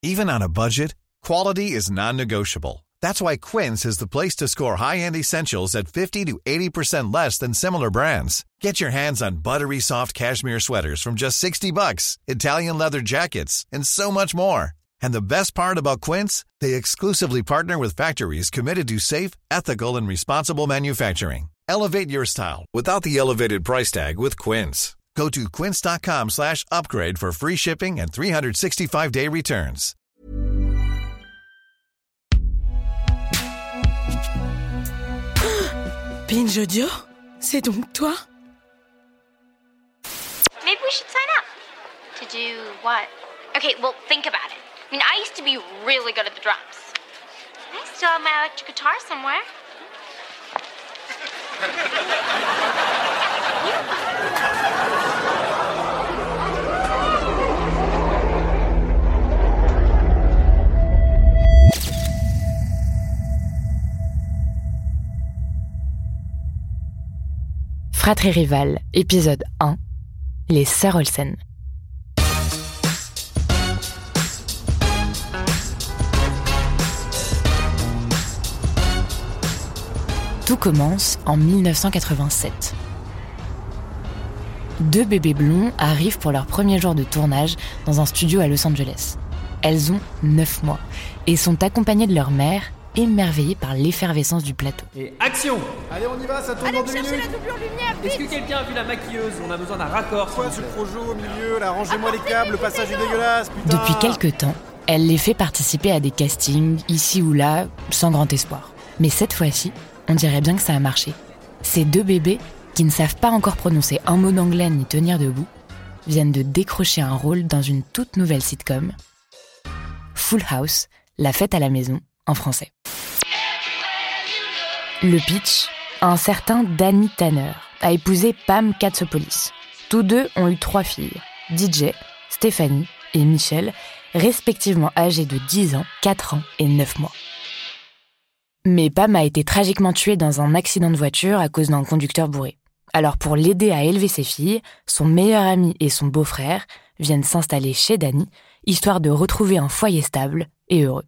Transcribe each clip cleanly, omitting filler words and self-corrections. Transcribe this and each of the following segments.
Even on a budget, quality is non-negotiable. That's why Quince is the place to score high-end essentials at 50 to 80% less than similar brands. Get your hands on buttery soft cashmere sweaters from just $60, Italian leather jackets, and so much more. And the best part about Quince, they exclusively partner with factories committed to safe, ethical, and responsible manufacturing. Elevate your style without the elevated price tag with Quince. Go to quince.com/upgrade for free shipping and 365-day returns. Binge Audio, c'est donc toi? Maybe we should sign up. To do what? Okay, well, think about it. I mean, I used to be really good at the drums. I still have my electric guitar somewhere. Fratrie Rival, épisode 1, les sœurs Olsen. Tout commence en 1987. 2 bébés blonds arrivent pour leur premier jour de tournage dans un studio à Los Angeles. Elles ont 9 mois et sont accompagnées de leur mère, émerveillées par l'effervescence du plateau. Et action! Allez, on y va, ça tourne dans 2 minutes. Allez, chercher la doublure lumière, vite! Est-ce que quelqu'un a vu la maquilleuse? On a besoin d'un raccord. Quoi, ce projo au milieu, là, rangez-moi les câbles, le passage est dégueulasse, putain! Depuis quelques temps, elle les fait participer à des castings, ici ou là, sans grand espoir. Mais cette fois-ci, on dirait bien que ça a marché. Ces 2 bébés, qui ne savent pas encore prononcer un mot d'anglais ni tenir debout, viennent de décrocher un rôle dans une toute nouvelle sitcom, Full House, la fête à la maison, en français. Le pitch, un certain Danny Tanner a épousé Pam Katsopoulis. Tous 2 ont eu 3 filles, DJ, Stéphanie et Michelle, respectivement âgées de 10 ans, 4 ans et 9 mois. Mais Pam a été tragiquement tuée dans un accident de voiture à cause d'un conducteur bourré. Alors pour l'aider à élever ses filles, son meilleur ami et son beau-frère viennent s'installer chez Danny, histoire de retrouver un foyer stable et heureux.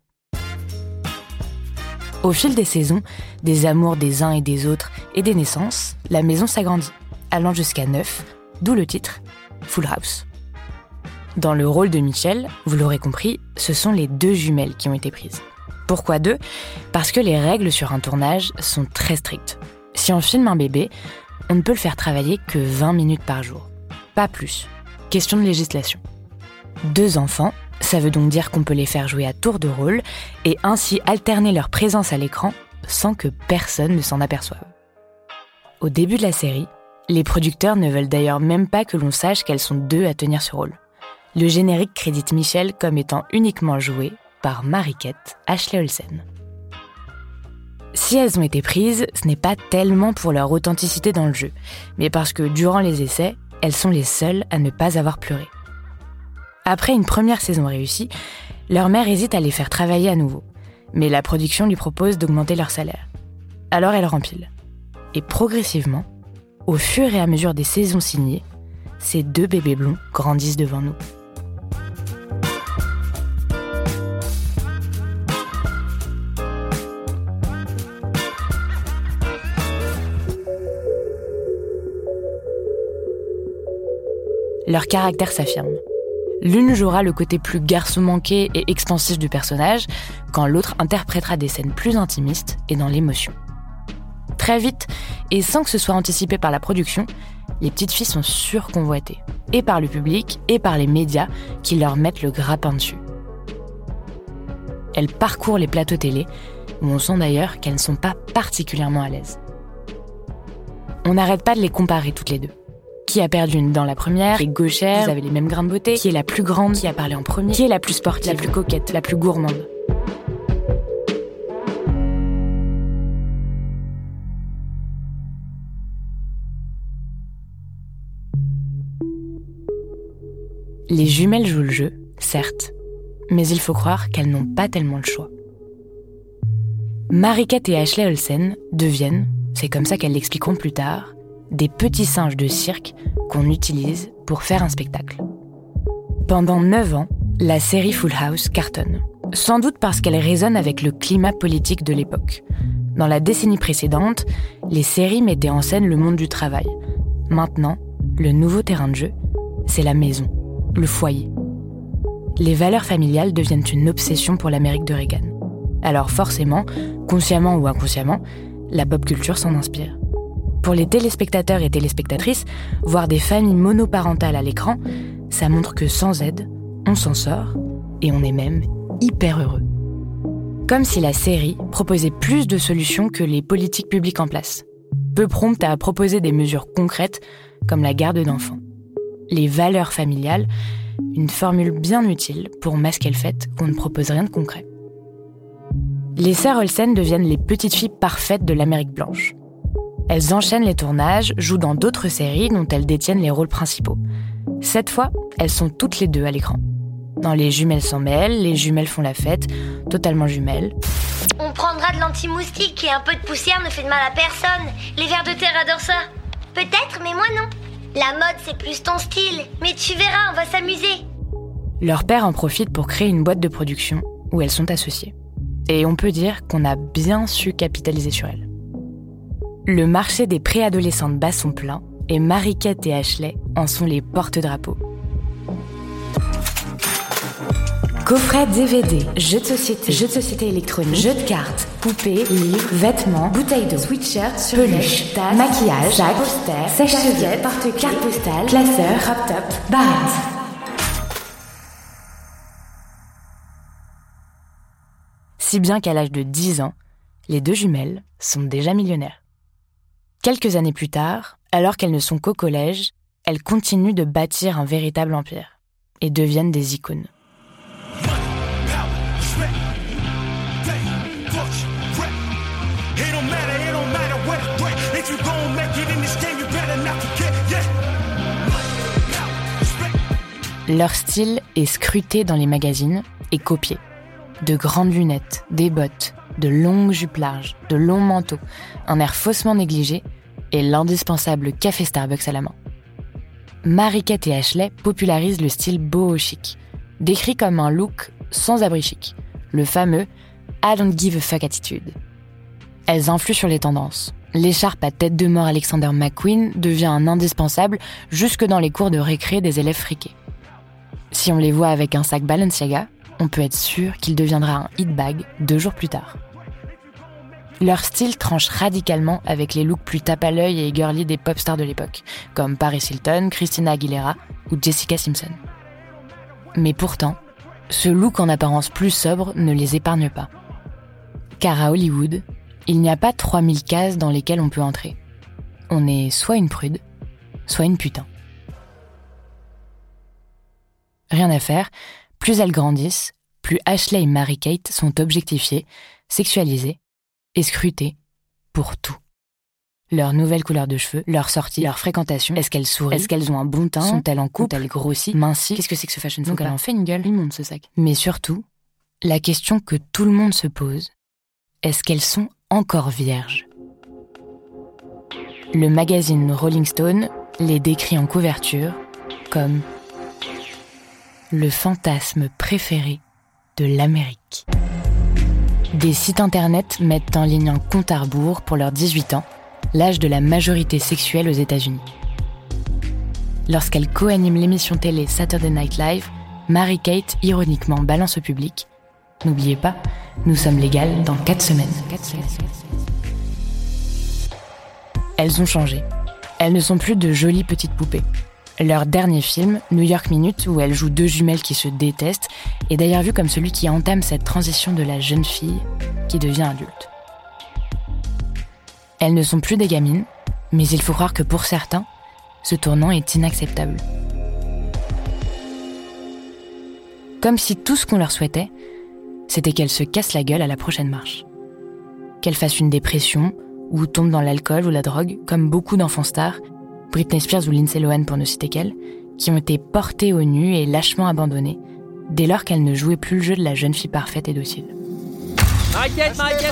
Au fil des saisons, des amours des uns et des autres et des naissances, la maison s'agrandit, allant jusqu'à 9, d'où le titre Full House. Dans le rôle de Michelle, vous l'aurez compris, ce sont les 2 jumelles qui ont été prises. Pourquoi 2? Parce que les règles sur un tournage sont très strictes. Si on filme un bébé, on ne peut le faire travailler que 20 minutes par jour. Pas plus. Question de législation. 2 enfants, ça veut donc dire qu'on peut les faire jouer à tour de rôle et ainsi alterner leur présence à l'écran sans que personne ne s'en aperçoive. Au début de la série, les producteurs ne veulent d'ailleurs même pas que l'on sache qu'elles sont 2 à tenir ce rôle. Le générique crédite Michelle comme étant uniquement jouée par Mariquette Ashley Olsen. Si elles ont été prises, ce n'est pas tellement pour leur authenticité dans le jeu, mais parce que durant les essais, elles sont les seules à ne pas avoir pleuré. Après une première saison réussie, leur mère hésite à les faire travailler à nouveau, mais la production lui propose d'augmenter leur salaire. Alors elle rempile. Et progressivement, au fur et à mesure des saisons signées, ces 2 bébés blonds grandissent devant nous. Leur caractère s'affirme. L'une jouera le côté plus garçon manqué et expansif du personnage, quand l'autre interprétera des scènes plus intimistes et dans l'émotion. Très vite, et sans que ce soit anticipé par la production, les petites filles sont surconvoitées, et par le public, et par les médias, qui leur mettent le grappin dessus. Elles parcourent les plateaux télé, où on sent d'ailleurs qu'elles ne sont pas particulièrement à l'aise. On n'arrête pas de les comparer toutes les 2. Qui a perdu une dent la première, les gauchères, vous avez les mêmes grains de beauté, qui est la plus grande, qui a parlé en premier, qui est la plus sportive, la plus coquette, la plus gourmande. Les jumelles jouent le jeu, certes, mais il faut croire qu'elles n'ont pas tellement le choix. Mariquette et Ashley Olsen deviennent, c'est comme ça qu'elles l'expliqueront plus tard, des petits singes de cirque qu'on utilise pour faire un spectacle. Pendant 9 ans, La série Full House cartonne. Sans doute parce qu'elle résonne avec le climat politique de l'époque. Dans la décennie précédente, les séries mettaient en scène le monde du travail. Maintenant, le nouveau terrain de jeu, c'est la maison, le foyer. Les valeurs familiales deviennent une obsession pour l'Amérique de Reagan. Alors forcément, consciemment ou inconsciemment, la pop culture s'en inspire. Pour les téléspectateurs et téléspectatrices, voir des familles monoparentales à l'écran, ça montre que sans aide, on s'en sort et on est même hyper heureux. Comme si la série proposait plus de solutions que les politiques publiques en place. Peu prompte à proposer des mesures concrètes comme la garde d'enfants. Les valeurs familiales, une formule bien utile pour masquer le fait qu'on ne propose rien de concret. Les sœurs Olsen deviennent les petites filles parfaites de l'Amérique blanche. Elles enchaînent les tournages, jouent dans d'autres séries dont elles détiennent les rôles principaux. Cette fois, elles sont toutes les deux à l'écran. Dans Les Jumelles s'en mêlent, Les Jumelles font la fête, Totalement jumelles. On prendra de l'anti-moustique et un peu de poussière ne fait de mal à personne. Les vers de terre adorent ça. Peut-être, mais moi non. La mode, c'est plus ton style. Mais tu verras, on va s'amuser. Leur père en profite pour créer une boîte de production où elles sont associées. Et on peut dire qu'on a bien su capitaliser sur elles. Le marché des préadolescentes bat son plein et Marie-Kate et Ashley en sont les porte-drapeaux. Coffrets DVD, jeux de société électroniques, jeux de cartes, poupées, livres, vêtements, bouteilles d'eau, sweatshirts, peluches, tasses, maquillage, sacs, posters, sèche-cheveux, porte-clés, cartes postales, classeurs, crop top, barrettes. Si bien qu'à l'âge de 10 ans, les deux jumelles sont déjà millionnaires. Quelques années plus tard, alors qu'elles ne sont qu'au collège, elles continuent de bâtir un véritable empire et deviennent des icônes. Leur style est scruté dans les magazines et copié. De grandes lunettes, des bottes, de longues jupes larges, de longs manteaux, un air faussement négligé et l'indispensable café Starbucks à la main. Marie-Kate et Ashley popularisent le style boho chic, décrit comme un look sans abri chic, le fameux « I don't give a fuck » attitude. Elles influent sur les tendances. L'écharpe à tête de mort Alexander McQueen devient un indispensable jusque dans les cours de récré des élèves friqués. Si on les voit avec un sac Balenciaga, on peut être sûr qu'il deviendra un hit bag 2 jours plus tard. Leur style tranche radicalement avec les looks plus tape à l'œil et girly des pop stars de l'époque, comme Paris Hilton, Christina Aguilera ou Jessica Simpson. Mais pourtant, ce look en apparence plus sobre ne les épargne pas. Car à Hollywood, il n'y a pas 3000 cases dans lesquelles on peut entrer. On est soit une prude, soit une putain. Rien à faire, plus elles grandissent, plus Ashley et Marie-Kate sont objectifiées, sexualisées et scrutées pour tout. Leur nouvelle couleur de cheveux, leur sortie, leur fréquentation, est-ce qu'elles sourient, est-ce qu'elles ont un bon teint, sont-elles en couple, ont-elles grossi, minci, qu'est-ce que c'est que ce fashion faux, elle en fait une gueule, immonde ce sac. Mais surtout, la question que tout le monde se pose, est-ce qu'elles sont encore vierges? Le magazine Rolling Stone les décrit en couverture comme le fantasme préféré de l'Amérique. Des sites internet mettent en ligne un compte à rebours pour leurs 18 ans, l'âge de la majorité sexuelle aux États-Unis. Lorsqu'elle co-anime l'émission télé Saturday Night Live, Marie-Kate ironiquement balance au public « N'oubliez pas, nous sommes légales dans 4 semaines. » Elles ont changé. Elles ne sont plus de jolies petites poupées. Leur dernier film, New York Minute, où elles jouent 2 jumelles qui se détestent, est d'ailleurs vu comme celui qui entame cette transition de la jeune fille qui devient adulte. Elles ne sont plus des gamines, mais il faut croire que pour certains, ce tournant est inacceptable. Comme si tout ce qu'on leur souhaitait, c'était qu'elles se cassent la gueule à la prochaine marche. Qu'elles fassent une dépression, ou tombent dans l'alcool ou la drogue, comme beaucoup d'enfants stars, Britney Spears ou Lindsay Lohan pour ne citer qu'elles, qui ont été portées au nu et lâchement abandonnées, dès lors qu'elles ne jouaient plus le jeu de la jeune fille parfaite et docile. Marie-Kate, Ashley,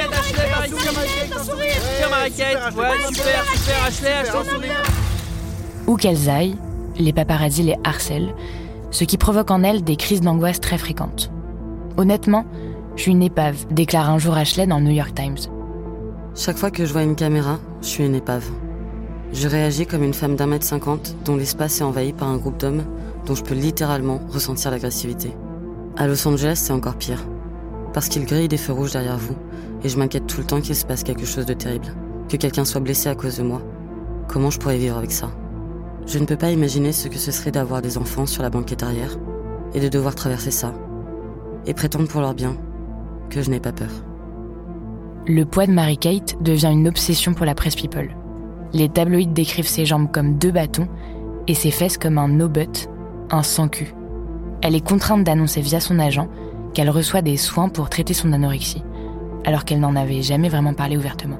Marie-Kate, ouais, super, Ashley, sourire. Où qu'elles aillent, les paparazzis les harcèlent, ce qui provoque en elle des crises d'angoisse très fréquentes. Honnêtement, je suis une épave, déclare un jour Ashley dans le New York Times. Chaque fois que je vois une caméra, je suis une épave. Je réagis comme une femme d'1m50 dont l'espace est envahi par un groupe d'hommes dont je peux littéralement ressentir l'agressivité. À Los Angeles, c'est encore pire. Parce qu'ils grillent des feux rouges derrière vous et je m'inquiète tout le temps qu'il se passe quelque chose de terrible. Que quelqu'un soit blessé à cause de moi. Comment je pourrais vivre avec ça ? Je ne peux pas imaginer ce que ce serait d'avoir des enfants sur la banquette arrière et de devoir traverser ça et prétendre pour leur bien que je n'ai pas peur. Le poids de Mary-Kate devient une obsession pour la presse people. Les tabloïds décrivent ses jambes comme 2 bâtons et ses fesses comme un no-butt, un sans-cul. Elle est contrainte d'annoncer via son agent qu'elle reçoit des soins pour traiter son anorexie, alors qu'elle n'en avait jamais vraiment parlé ouvertement.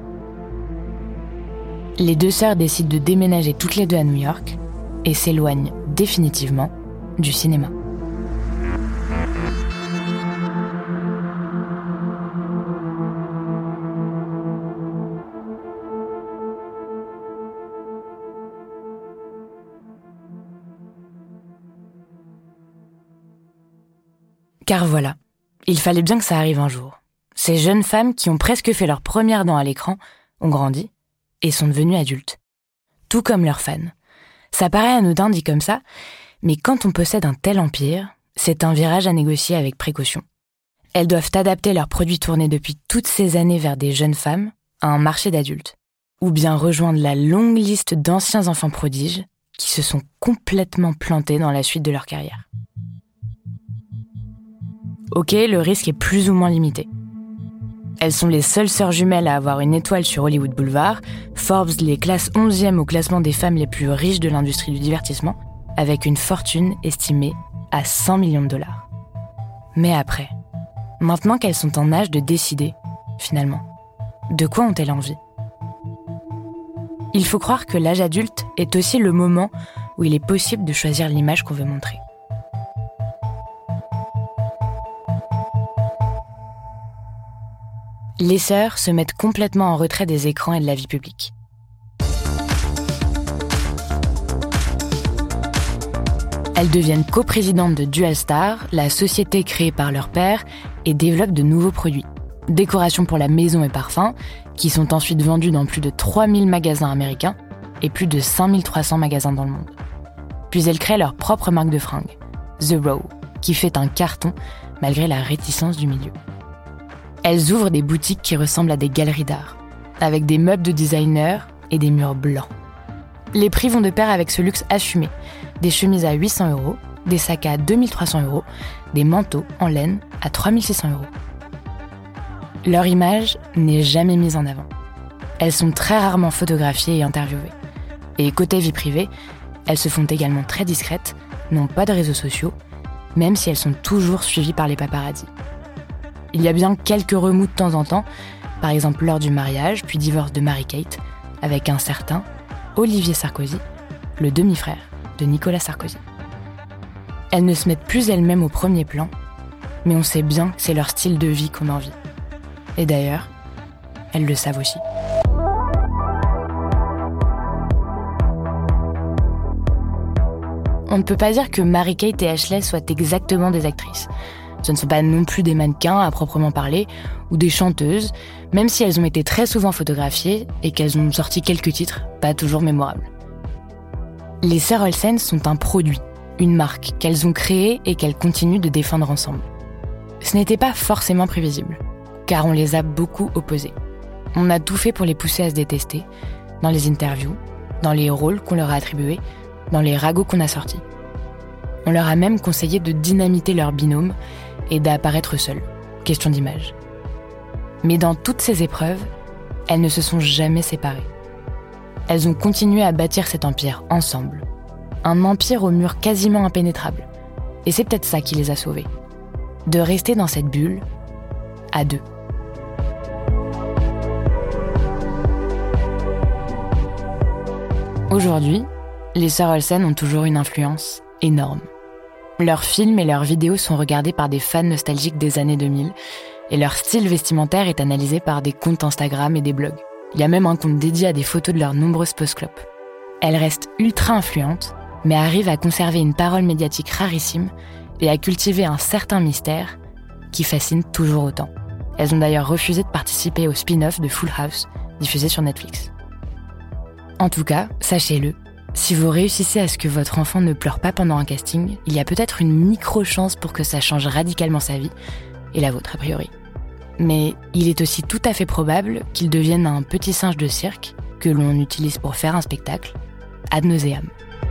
Les 2 sœurs décident de déménager toutes les 2 à New York et s'éloignent définitivement du cinéma. Car voilà, il fallait bien que ça arrive un jour. Ces jeunes femmes qui ont presque fait leur première dent à l'écran ont grandi et sont devenues adultes. Tout comme leurs fans. Ça paraît anodin dit comme ça, mais quand on possède un tel empire, c'est un virage à négocier avec précaution. Elles doivent adapter leurs produits tournés depuis toutes ces années vers des jeunes femmes à un marché d'adultes. Ou bien rejoindre la longue liste d'anciens enfants prodiges qui se sont complètement plantés dans la suite de leur carrière. Ok, le risque est plus ou moins limité. Elles sont les seules sœurs jumelles à avoir une étoile sur Hollywood Boulevard. Forbes les classe 11e au classement des femmes les plus riches de l'industrie du divertissement, avec une fortune estimée à 100 millions de dollars. Mais après, maintenant qu'elles sont en âge de décider, finalement, de quoi ont-elles envie ? Il faut croire que l'âge adulte est aussi le moment où il est possible de choisir l'image qu'on veut montrer. Les sœurs se mettent complètement en retrait des écrans et de la vie publique. Elles deviennent coprésidentes de Dual Star, la société créée par leur père, et développent de nouveaux produits. Décorations pour la maison et parfums, qui sont ensuite vendus dans plus de 3000 magasins américains et plus de 5300 magasins dans le monde. Puis elles créent leur propre marque de fringues, The Row, qui fait un carton malgré la réticence du milieu. Elles ouvrent des boutiques qui ressemblent à des galeries d'art, avec des meubles de designer et des murs blancs. Les prix vont de pair avec ce luxe assumé. Des chemises à 800 €, des sacs à 2300 €, des manteaux en laine à 3600 €. Leur image n'est jamais mise en avant. Elles sont très rarement photographiées et interviewées. Et côté vie privée, elles se font également très discrètes, n'ont pas de réseaux sociaux, même si elles sont toujours suivies par les paparazzis. Il y a bien quelques remous de temps en temps, par exemple lors du mariage puis divorce de Mary-Kate, avec un certain Olivier Sarkozy, le demi-frère de Nicolas Sarkozy. Elles ne se mettent plus elles-mêmes au premier plan, mais on sait bien que c'est leur style de vie qu'on envie. Et d'ailleurs, elles le savent aussi. On ne peut pas dire que Mary-Kate et Ashley soient exactement des actrices. Ce ne sont pas non plus des mannequins à proprement parler, ou des chanteuses, même si elles ont été très souvent photographiées et qu'elles ont sorti quelques titres, pas toujours mémorables. Les sœurs Olsen sont un produit, une marque qu'elles ont créée et qu'elles continuent de défendre ensemble. Ce n'était pas forcément prévisible, car on les a beaucoup opposées. On a tout fait pour les pousser à se détester, dans les interviews, dans les rôles qu'on leur a attribués, dans les ragots qu'on a sortis. On leur a même conseillé de dynamiter leur binôme et d'apparaître seules, question d'image. Mais dans toutes ces épreuves, elles ne se sont jamais séparées. Elles ont continué à bâtir cet empire ensemble. Un empire aux murs quasiment impénétrables. Et c'est peut-être ça qui les a sauvées. De rester dans cette bulle, à deux. Aujourd'hui, les sœurs Olsen ont toujours une influence énorme. Leurs films et leurs vidéos sont regardés par des fans nostalgiques des années 2000 et leur style vestimentaire est analysé par des comptes Instagram et des blogs. Il y a même un compte dédié à des photos de leurs nombreuses post-clopes. Elles restent ultra influentes mais arrivent à conserver une parole médiatique rarissime et à cultiver un certain mystère qui fascine toujours autant. Elles ont d'ailleurs refusé de participer au spin-off de Full House, diffusé sur Netflix. En tout cas, sachez-le, si vous réussissez à ce que votre enfant ne pleure pas pendant un casting, il y a peut-être une micro-chance pour que ça change radicalement sa vie, et la vôtre a priori. Mais il est aussi tout à fait probable qu'il devienne un petit singe de cirque que l'on utilise pour faire un spectacle, ad nauseam.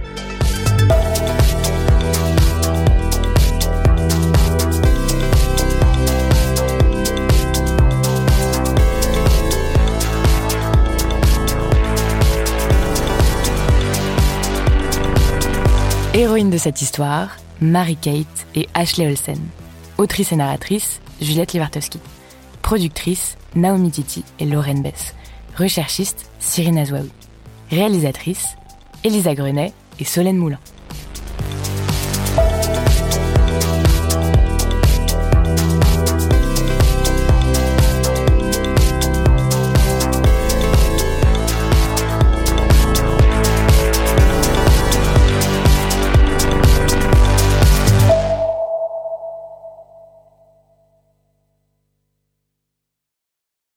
Héroïne de cette histoire, Mary-Kate et Ashley Olsen. Autrice et narratrice, Juliette Livartowski. Productrice, Naomi Titi et Lorraine Bess. Recherchiste, Cyrine Azouaoui. Réalisatrice, Elisa Grenet et Solène Moulin.